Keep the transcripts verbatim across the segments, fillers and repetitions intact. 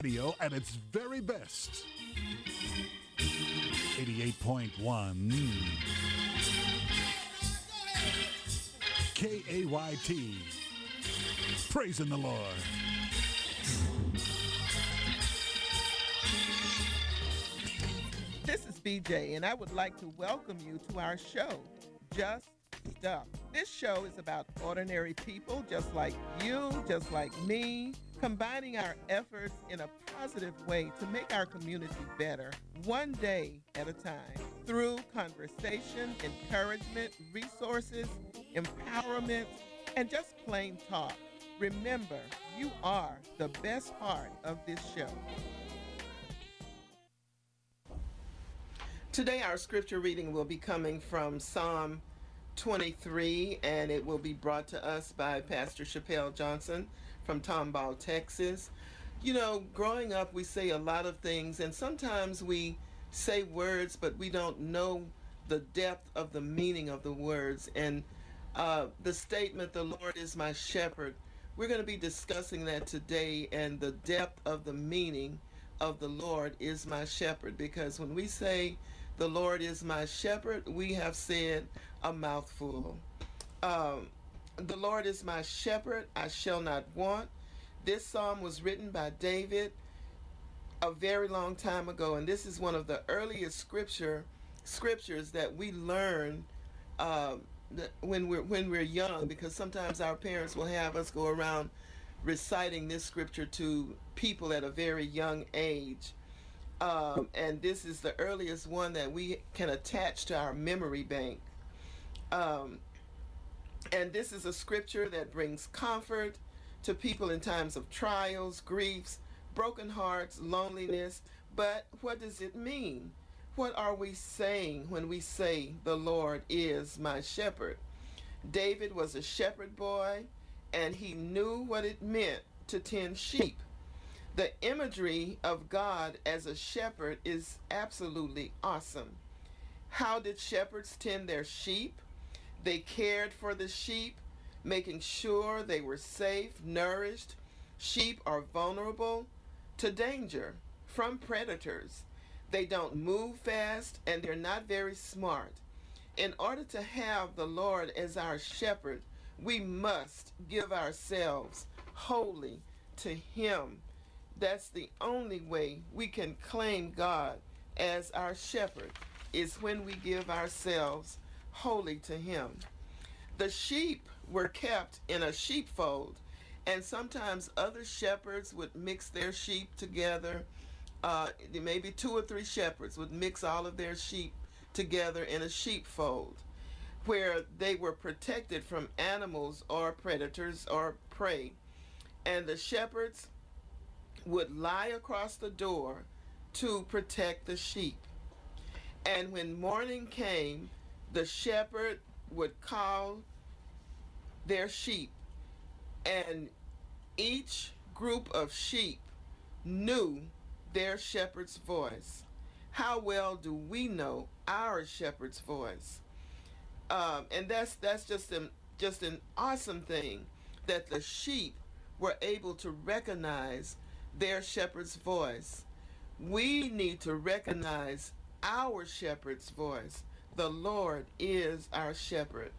Radio at its very best. eighty-eight point one K A Y T. Praising the Lord. This is B J, and I would like to welcome you to our show, Just Stuff. This show is about ordinary people just like you, just like me, combining our efforts in a positive way to make our community better, one day at a time, through conversation, encouragement, resources, empowerment, and just plain talk. Remember, you are the best part of this show. Today, our scripture reading will be coming from Psalm twenty-three, and it will be brought to us by Pastor Chappelle Johnson from Tomball, Texas. You know, growing up, we say a lot of things, and sometimes we say words, but we don't know the depth of the meaning of the words. And uh, the statement, "The Lord is my shepherd," we're going to be discussing that today and the depth of the meaning of "the Lord is my shepherd," because when we say "the Lord is my shepherd," we have said a mouthful. Um, the Lord is my shepherd, I shall not want. This psalm was written by David a very long time ago, and this is one of the earliest scripture scriptures that we learn uh, when we're when we're young, because sometimes our parents will have us go around reciting this scripture to people at a very young age. Um, and this is the earliest one that we can attach to our memory bank. Um, and this is a scripture that brings comfort to people in times of trials, griefs, broken hearts, loneliness. But what does it mean? What are we saying when we say, "The Lord is my shepherd"? David was a shepherd boy, and he knew what it meant to tend sheep. The imagery of God as a shepherd is absolutely awesome. How did shepherds tend their sheep? They cared for the sheep, making sure they were safe, nourished. Sheep are vulnerable to danger from predators. They don't move fast, and they're not very smart. In order to have the Lord as our shepherd, we must give ourselves wholly to Him. That's the only way we can claim God as our shepherd, is when we give ourselves wholly to Him. The sheep were kept in a sheepfold, and sometimes other shepherds would mix their sheep together. Uh, maybe two or three shepherds would mix all of their sheep together in a sheepfold, where they were protected from animals or predators or prey. And the shepherds would lie across the door to protect the sheep. And when morning came, the shepherd would call their sheep, and each group of sheep knew their shepherd's voice. How well do we know our shepherd's voice? Um, and that's that's just an just an awesome thing, that the sheep were able to recognize their shepherd's voice. We need to recognize our shepherd's voice. The Lord is our shepherd.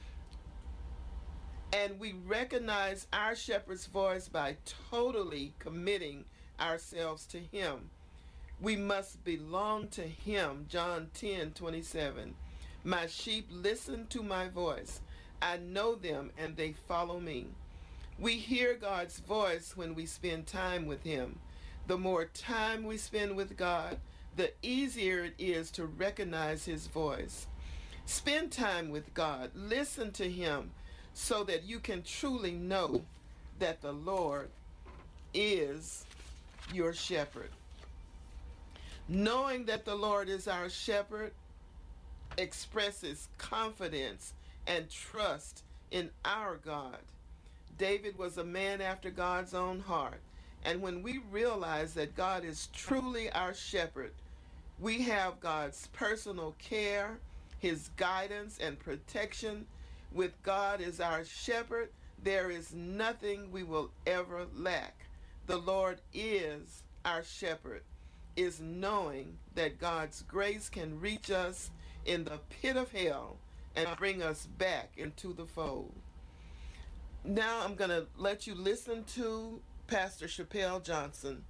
And we recognize our shepherd's voice by totally committing ourselves to Him. We must belong to Him. John ten twenty-seven. My sheep listen to my voice. I know them and they follow me. We hear God's voice when we spend time with Him. The more time we spend with God, the easier it is to recognize His voice. Spend time with God. Listen to Him so that you can truly know that the Lord is your shepherd. Knowing that the Lord is our shepherd expresses confidence and trust in our God. David was a man after God's own heart. And when we realize that God is truly our shepherd, we have God's personal care, His guidance and protection. With God as our shepherd, there is nothing we will ever lack. The Lord is our shepherd, is knowing that God's grace can reach us in the pit of hell and bring us back into the fold. Now I'm going to let you listen to Pastor Chappell Johnson.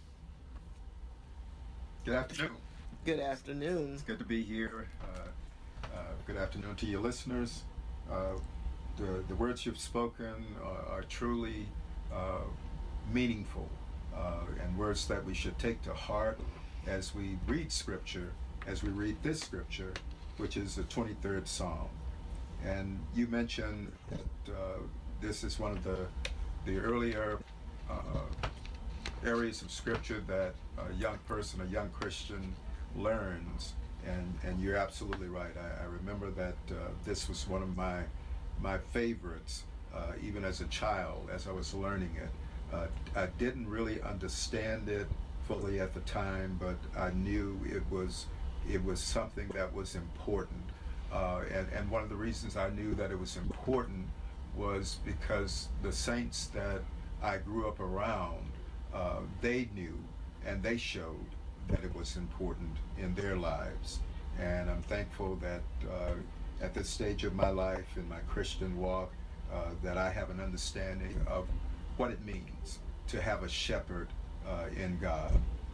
Good afternoon. Good afternoon. It's good to be here. Uh, uh, good afternoon to your listeners. Uh, the, the words you've spoken are, are truly uh, meaningful uh, and words that we should take to heart as we read Scripture, as we read this Scripture, which is the twenty-third Psalm. And you mentioned that uh, this is one of the, the earlier uh, areas of Scripture that a young person, a young Christian, learns, and, and you're absolutely right. I, I remember that uh, this was one of my my favorites, uh, even as a child, as I was learning it. Uh, I didn't really understand it fully at the time, but I knew it was it was something that was important. Uh, and, and one of the reasons I knew that it was important was because the saints that I grew up around, uh, they knew and they showed that it was important in their lives. And I'm thankful that uh, at this stage of my life, in my Christian walk, uh, that I have an understanding of what it means to have a shepherd uh, in God.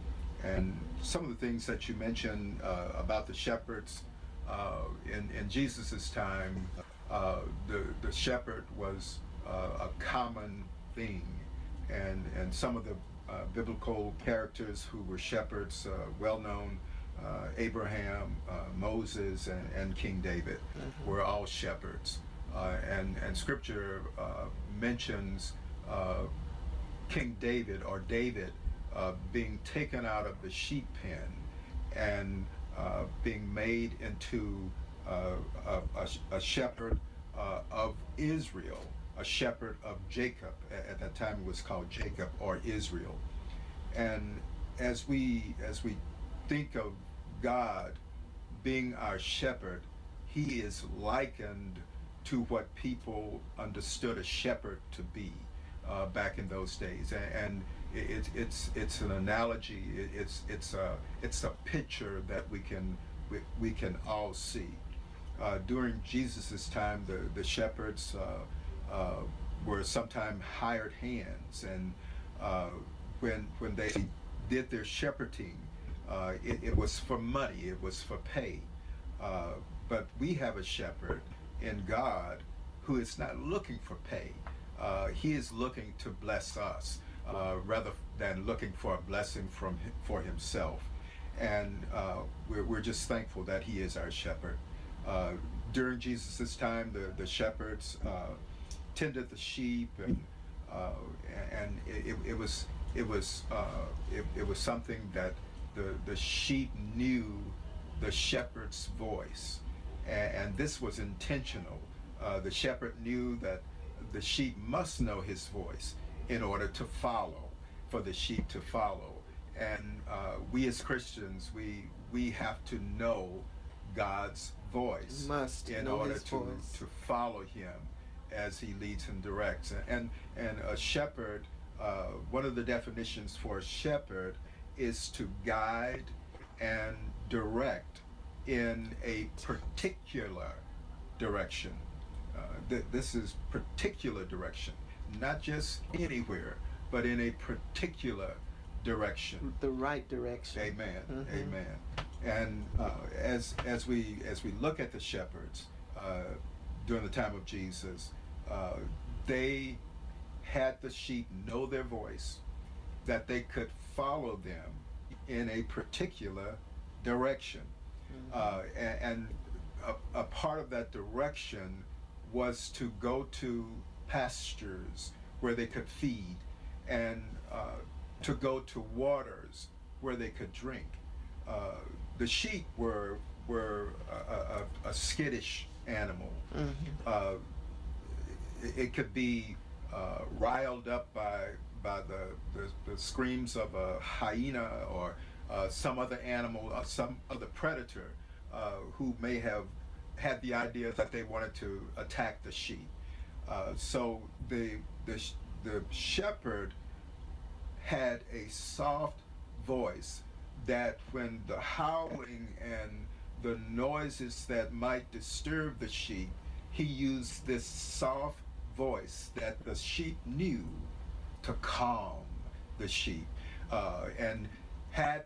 And some of the things that you mentioned uh, about the shepherds uh, in, in Jesus' time, uh, the, the shepherd was uh, a common thing. And, and some of the uh, biblical characters who were shepherds, uh, well known, uh, Abraham, uh, Moses, and, and King David, mm-hmm. were all shepherds. Uh, and, and Scripture uh, mentions uh, King David, or David, uh, being taken out of the sheep pen and uh, being made into uh, a, a, a shepherd uh, of Israel, a shepherd of Jacob. At that time it was called Jacob, or Israel. And as we as we think of God being our shepherd, he is likened to what people understood a shepherd to be uh, back in those days. And, and it, it's it's an analogy. It, it's it's a it's a picture that we can we, we can all see. Uh, during Jesus's time, the the shepherds uh, uh, were sometimes hired hands, and uh, when when they did their shepherding, uh, it, it was for money. It was for pay. Uh, but we have a shepherd in God who is not looking for pay. Uh, he is looking to bless us uh, rather than looking for a blessing from for himself. And uh, we're, we're just thankful that he is our shepherd. Uh, during Jesus' time, the, the shepherds uh, tended the sheep, and uh, and it, it was it was uh, it, it was something that the the sheep knew the shepherd's voice, and, and this was intentional. Uh, the shepherd knew that the sheep must know his voice in order to follow, for the sheep to follow. And uh, we as Christians, we we have to know God's voice Must in know order his to voice. to follow him as he leads and directs. And and a shepherd, uh, one of the definitions for a shepherd is to guide and direct in a particular direction. Uh, th- this is particular direction, not just anywhere, but in a particular direction. The right direction. Amen. Mm-hmm. Amen. And uh, as as we as we look at the shepherds uh, during the time of Jesus, uh, they had the sheep know their voice, that they could follow them in a particular direction. Mm-hmm. uh, and, and a, a part of that direction was to go to pastures where they could feed, and uh, to go to waters where they could drink. Uh, the sheep were were a, a, a skittish animal. Mm-hmm. Uh, it, it could be uh, riled up by by the, the, the screams of a hyena, or uh, some other animal, or some other predator uh, who may have had the idea that they wanted to attack the sheep. Uh, so the, the the shepherd had a soft voice, that when the howling and the noises that might disturb the sheep, he used this soft voice that the sheep knew to calm the sheep. Uh, and had,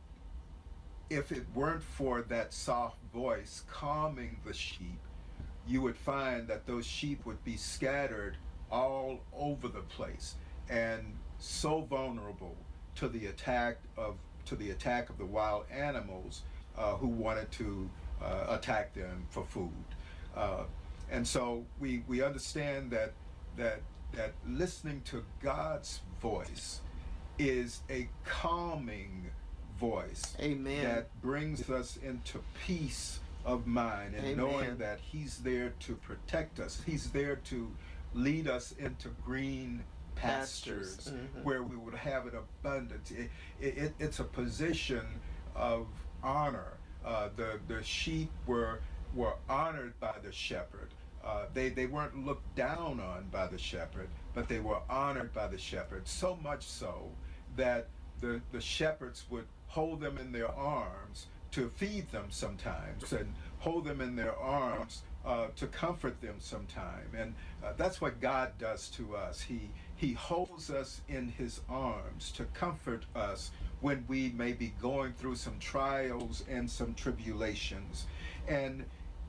if it weren't for that soft voice calming the sheep, you would find that those sheep would be scattered all over the place and so vulnerable to the attack of to the attack of the wild animals uh, who wanted to uh, attack them for food. Uh, and so we we understand that that that listening to God's voice is a calming voice. Amen. That brings us into peace of mind, and Amen. knowing that he's there to protect us. He's there to lead us into green pastures, Pastures. Mm-hmm. where we would have an abundance. It, it, it's a position of honor. Uh, the the sheep were were honored by the shepherd. Uh, they they weren't looked down on by the shepherd, but they were honored by the shepherd. So much so that the the shepherds would hold them in their arms to feed them sometimes, and hold them in their arms uh, to comfort them sometime. And uh, that's what God does to us. He He holds us in His arms to comfort us when we may be going through some trials and some tribulations. And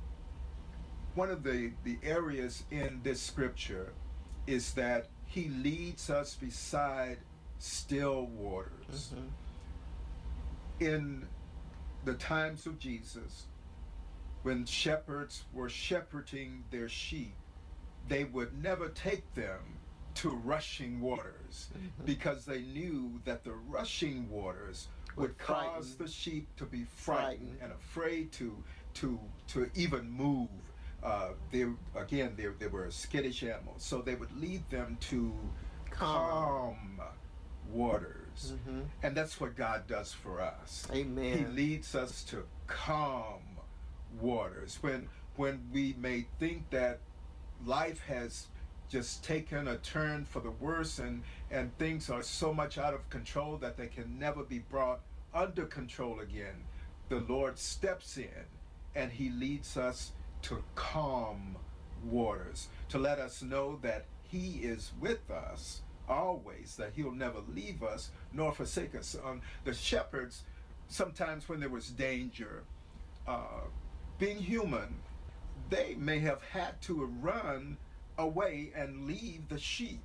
one of the, the areas in this scripture is that He leads us beside still waters. Mm-hmm. In the times of Jesus, when shepherds were shepherding their sheep, they would never take them to rushing waters, Mm-hmm. because they knew that the rushing waters would Would cause frighten. the sheep to be frightened, Frightened. and afraid to to to even move. Uh, they Again, they, they were skittish animals, so they would lead them to Calm. calm waters. Mm-hmm. And that's what God does for us. Amen. He leads us to calm waters. When when we may think that life has just taken a turn for the worse, and, and things are so much out of control that they can never be brought under control again, the Lord steps in and He leads us to calm waters, to let us know that He is with us always, that He'll never leave us nor forsake us. Um, the shepherds, sometimes when there was danger, uh, being human, they may have had to run away and leave the sheep.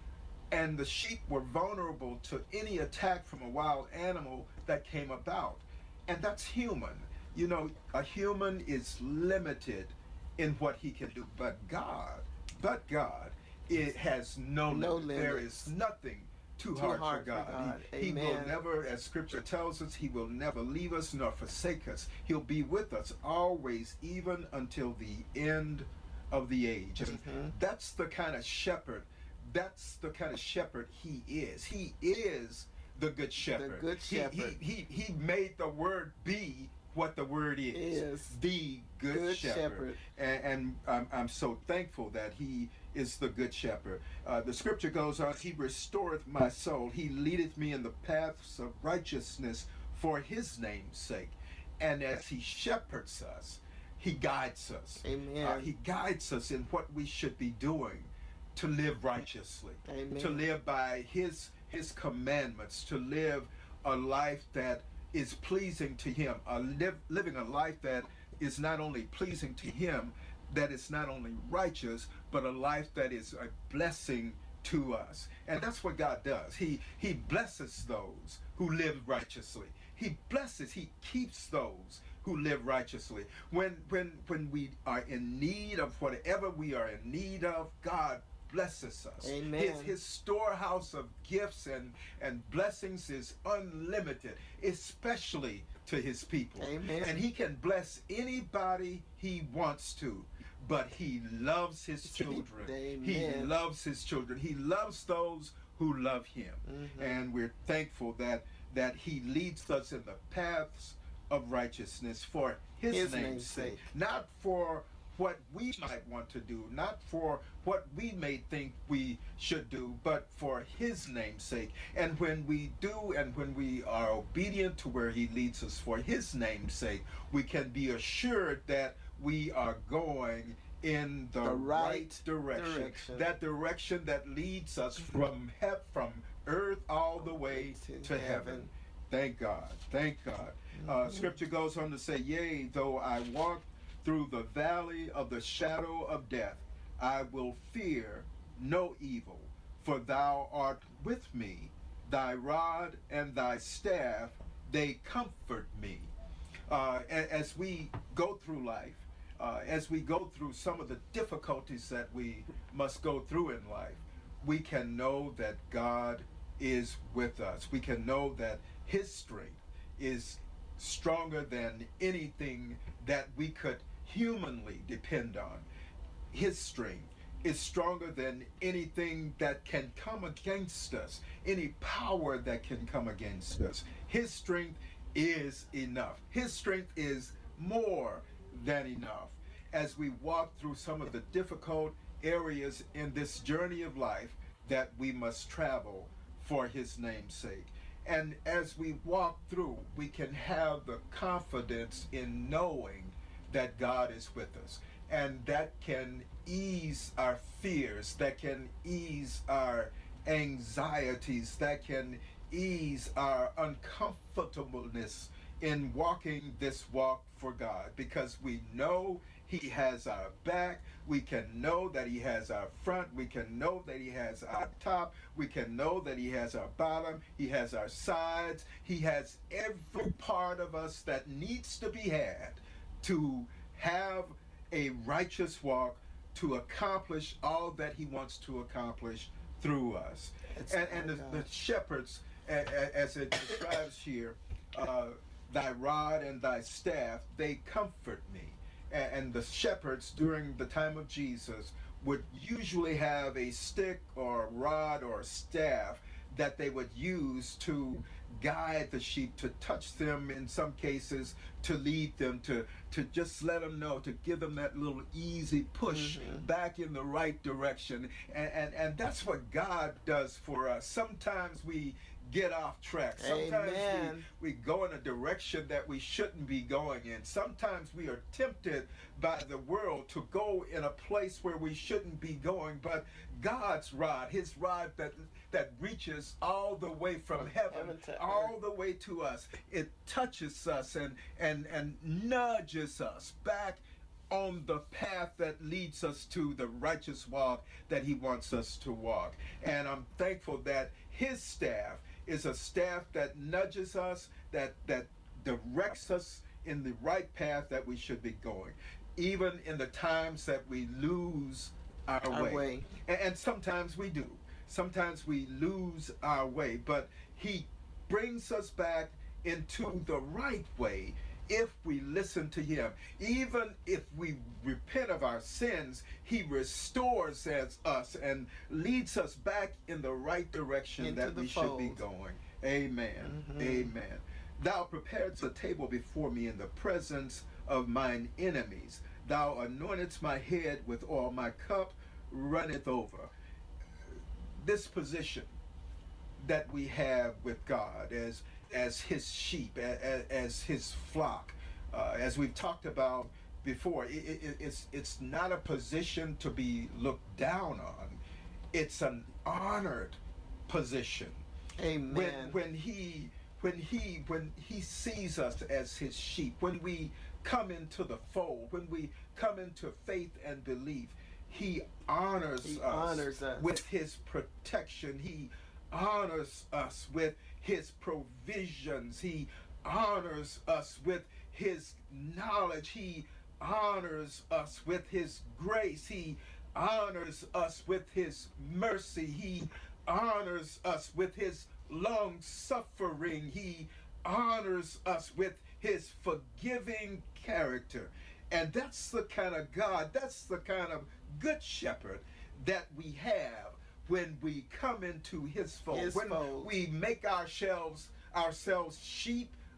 And the sheep were vulnerable to any attack from a wild animal that came about. And that's human. You know, a human is limited in what he can do. But God, but God, it has no, No limit. There limits. is nothing too, Too hard, hard for for God. God. He, he will Amen. never, as Scripture tells us, He will never leave us nor forsake us. He'll be with us always, even until the end of the age. And Mm-hmm. that's the kind of shepherd, that's the kind of shepherd He is. He is the good shepherd. good He- shepherd. He, he, he made the word be what the word is. Is The good, good shepherd. shepherd. And, and I'm, I'm so thankful that He is the good shepherd. Uh, the scripture goes on, He restoreth my soul. He leadeth me in the paths of righteousness for His name's sake. And as He shepherds us, He guides us. Amen. Uh, he guides us in what we should be doing to live righteously, Amen. to live by His His commandments, to live a life that is pleasing to Him, a live, living a life that is not only pleasing to Him, that is not only righteous, but a life that is a blessing to us. And that's what God does. He He blesses those who live righteously. He blesses, He keeps those who live righteously. When when when we are in need of whatever we are in need of, God blesses us. Amen. His, his storehouse of gifts and, and blessings is unlimited, especially to His people. Amen. And He can bless anybody He wants to, but He loves His children. He Amen. loves His children. He loves those who love Him. Mm-hmm. And we're thankful that that He leads us in the paths of righteousness for His, His name's name's sake, sake. not for what we might want to do, not for what we may think we should do, but for his name's sake. And when we do, and when we are obedient to where he leads us for his name's sake, we can be assured that we are going in the, The right, right direction. direction. That direction that leads us from he- from earth all the way To to heaven. heaven. Thank God. Thank God. Uh, scripture goes on to say, yea, though I walk through the valley of the shadow of death, I will fear no evil, for thou art with me. Thy rod and thy staff, they comfort me. Uh, a- as we go through life, uh, as we go through some of the difficulties that we must go through in life, we can know that God is with us. We can know that his strength is stronger than anything that we could humanly depend on. His strength is stronger than anything that can come against us, any power that can come against us. His strength is enough. His strength is more than enough. As we walk through some of the difficult areas in this journey of life that we must travel for his name's sake. And as we walk through, we can have the confidence in knowing that God is with us. And that can ease our fears, that can ease our anxieties, that can ease our uncomfortableness in walking this walk for God, because we know he has our back. We can know that he has our front. We can know that he has our top. We can know that he has our bottom. He has our sides. He has every part of us that needs to be had to have a righteous walk, to accomplish all that he wants to accomplish through us. It's And, and our the, God. the shepherds, a- a- as it describes here, uh, thy rod and thy staff, they comfort me. A- And the shepherds during the time of Jesus would usually have a stick or a rod or a staff that they would use to guide the sheep, to touch them in some cases, to lead them, to, to just let them know, to give them that little easy push Mhm. back in the right direction. And, and, and that's what God does for us. Sometimes we get off track. Sometimes Amen. we, we go in a direction that we shouldn't be going in. Sometimes we are tempted by the world to go in a place where we shouldn't be going. But God's rod, his rod that that reaches all the way from heaven, Heaven to all earth. the way to us, it touches us and and and nudges us back on the path that leads us to the righteous walk that he wants us to walk. And I'm thankful that his staff is a staff that nudges us, that that directs us in the right path that we should be going, even in the times that we lose our, Our way. way. And, and sometimes we do. Sometimes we lose our way, but he brings us back into the right way if we listen to him. Even if we repent of our sins, he restores as us and leads us back in the right direction Into that the we should be fold. going. Amen. Mhm. Amen. Thou preparest a table before me in the presence of mine enemies. Thou anointest my head with oil, my cup runneth over. This position that we have with God as as his sheep, as, as his flock, uh, as we've talked about before, it, it, it's it's not a position to be looked down on. It's an honored position. Amen. When when he when he when he sees us as his sheep, when we come into the fold, when we come into faith and belief, he honors He us honors us. with his protection. He honors us with his provisions. He honors us with his knowledge. He honors us with his grace. He honors us with his mercy. He honors us with his long suffering. He honors us with his forgiving character. And that's the kind of God, that's the kind of good shepherd that we have when we come into his fold. His when fold. we make ourselves ourselves sheep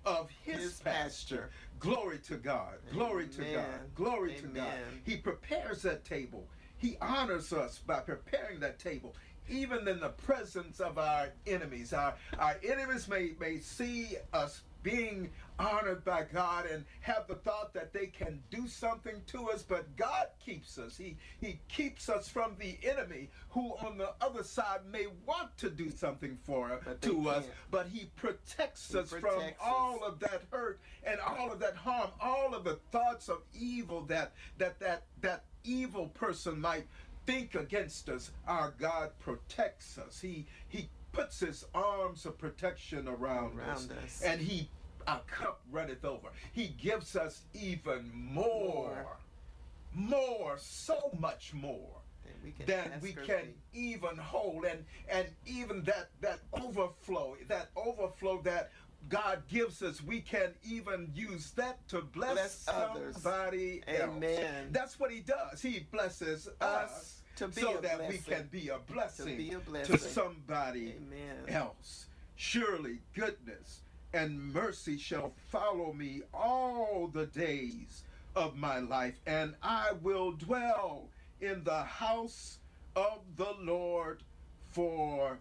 of his, His pasture. pasture. Glory to God. Glory to Amen. God. Glory to God. Amen. He prepares that table. He honors us by preparing that table, even in the presence of our enemies. Our, our enemies may, may see us being honored by God and have the thought that they can do something to us, but God keeps us. He, he keeps us from the enemy who on the other side may want to do something for But they to us, can't. but he protects He us from protects us. all of that hurt and all of that harm, all of the thoughts of evil that that that that evil person might think against us. Our God protects us. He he puts his arms of protection around, Around us, us. and he our cup runneth over. He gives us even more, more, so much more That we can than ask we or can think. even hold, and and even that that overflow, that overflow that God gives us, we can even use that to bless, Bless others. somebody else. Amen. That's what he does. He blesses us, Us to be so a that we blessing. can be a blessing be a to blessing. somebody Amen. else. Surely goodness and mercy shall follow me all the days of my life, and I will dwell in the house of the Lord forever.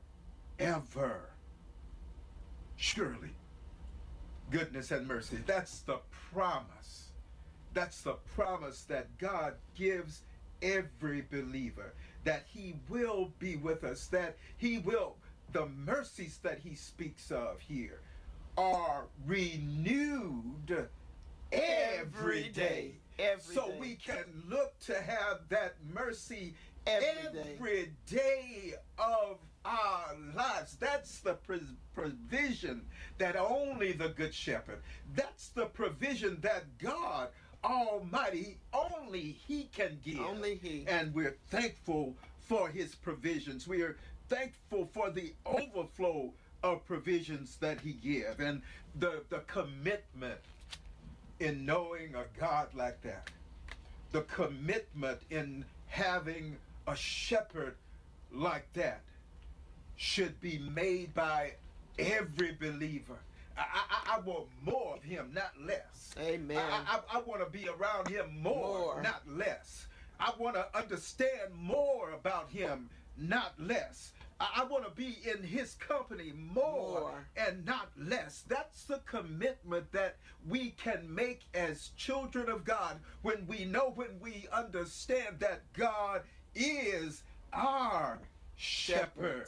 Surely goodness and mercy. That's the promise. That's the promise that God gives every believer, that he will be with us, that he will, the mercies that he speaks of here are renewed every day. Every so day. we can look to have that mercy Every day. every day of our lives. That's the pres- provision that only the Good Shepherd, that's the provision that God Almighty, only he can give. Only he. And we're thankful for his provisions. We are thankful for the overflow of provisions that he gives, and the, the commitment in knowing a God like that. The commitment in having a shepherd like that should be made by every believer. I, I, I want more of him, not less. Amen. I, I, I want to be around him more, More. not less. I want to understand more about him, not less. I, I want to be in his company more, More. and not less. That's the commitment that we can make as children of God when we know, when we understand that God is our shepherd. Shepherd.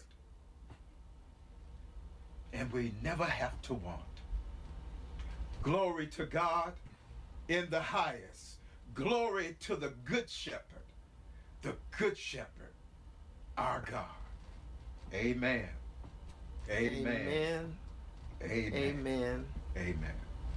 And we never have to want. Glory to God in the highest. Glory to the Good Shepherd, the Good Shepherd, our God. Amen. Amen. Amen. Amen. Amen. Amen.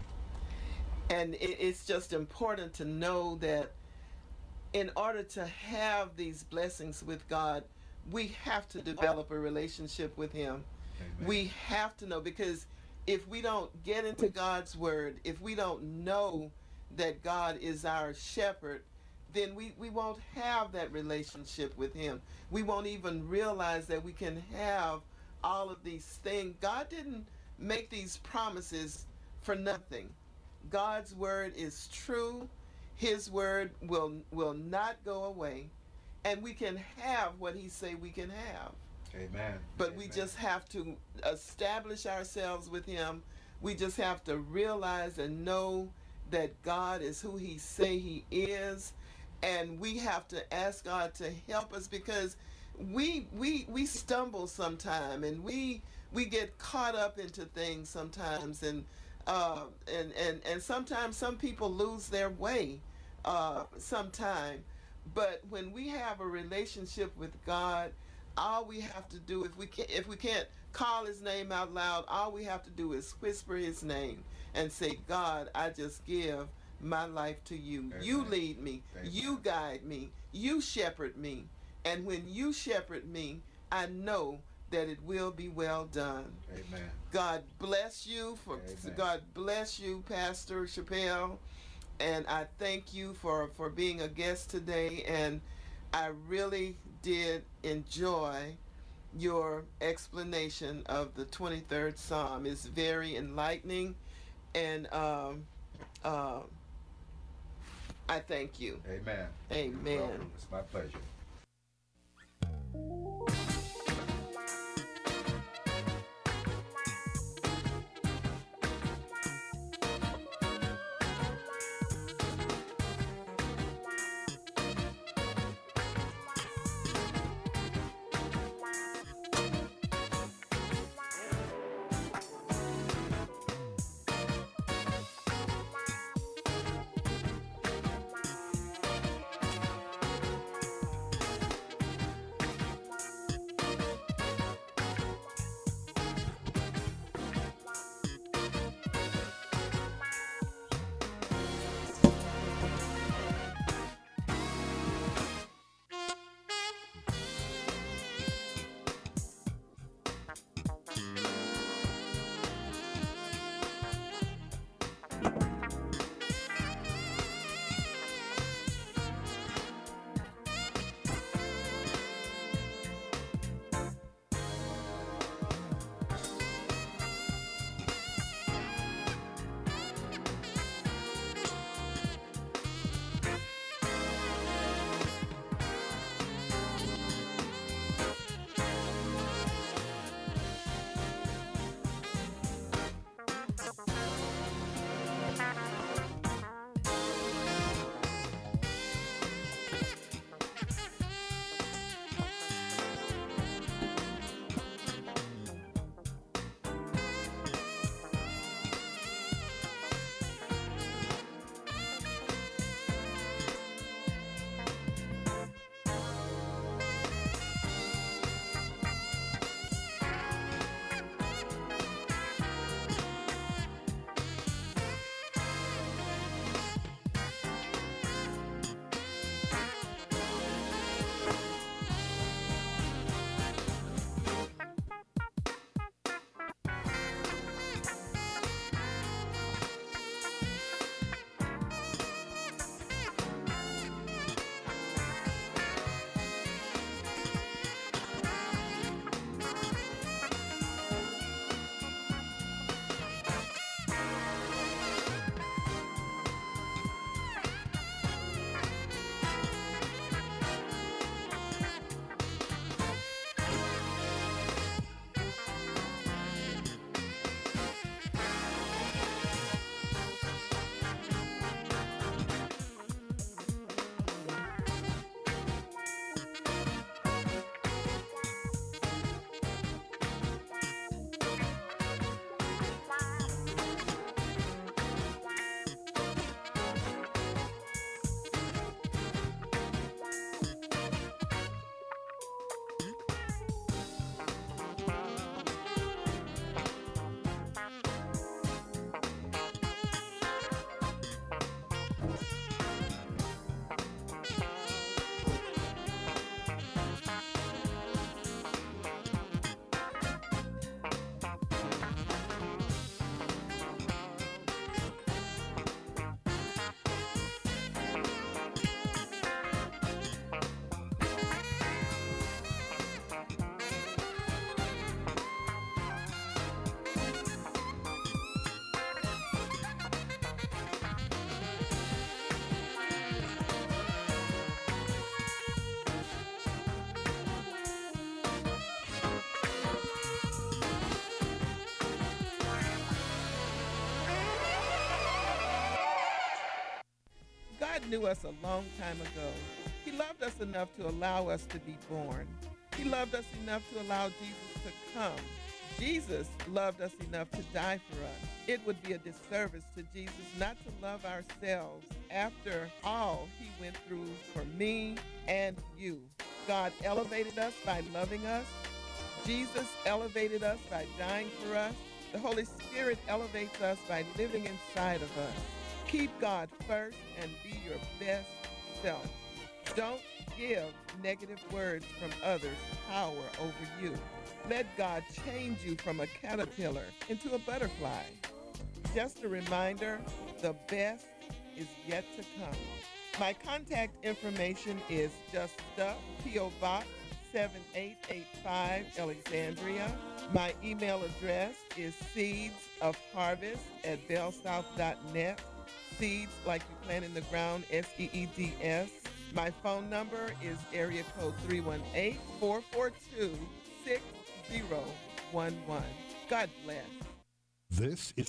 And it, it's just important to know that in order to have these blessings with God, we have to develop a relationship with him. Amen. We have to know, because if we don't get into God's word, if we don't know that God is our shepherd, then we, we won't have that relationship with him. We won't even realize that we can have all of these things. God didn't make these promises for nothing. God's word is true. His word will will not go away, and we can have what he say we can have. Amen. But we Amen. just have to establish ourselves with him. We just have to realize and know that God is who he say he is, and we have to ask God to help us, because we we we stumble sometime, and we we get caught up into things sometimes, and uh, and and and sometimes some people lose their way uh, sometime. But when we have a relationship with God, all we have to do, if we can, if we can't call his name out loud, all we have to do is whisper his name and say, God, I just give my life to you. Amen. You lead me. Amen. You guide me. You shepherd me. And when you shepherd me, I know that it will be well done. Amen. God bless you for Amen. God bless you, Pastor Chappelle. And I thank you for, for being a guest today. And I really did enjoy your explanation of the twenty-third Psalm. It's very enlightening, And um, uh, I thank you. Amen. You're Amen. welcome. It's my pleasure. God knew us a long time ago. He loved us enough to allow us to be born. He loved us enough to allow Jesus to come. Jesus loved us enough to die for us. It would be a disservice to Jesus not to love ourselves after all he went through for me and you. God elevated us by loving us. Jesus elevated us by dying for us. The Holy Spirit elevates us by living inside of us. Keep God first and be your best self. Don't give negative words from others power over you. Let God change you from a caterpillar into a butterfly. Just a reminder, the best is yet to come. My contact information is Just Stuff, P O. Box seven eight eight five, Alexandria. My email address is seeds of harvest at bellsouth dot net. Seeds like you plant in the ground, S E E D S. My phone number is area code three one eight, four four two, six zero one one. God bless. This is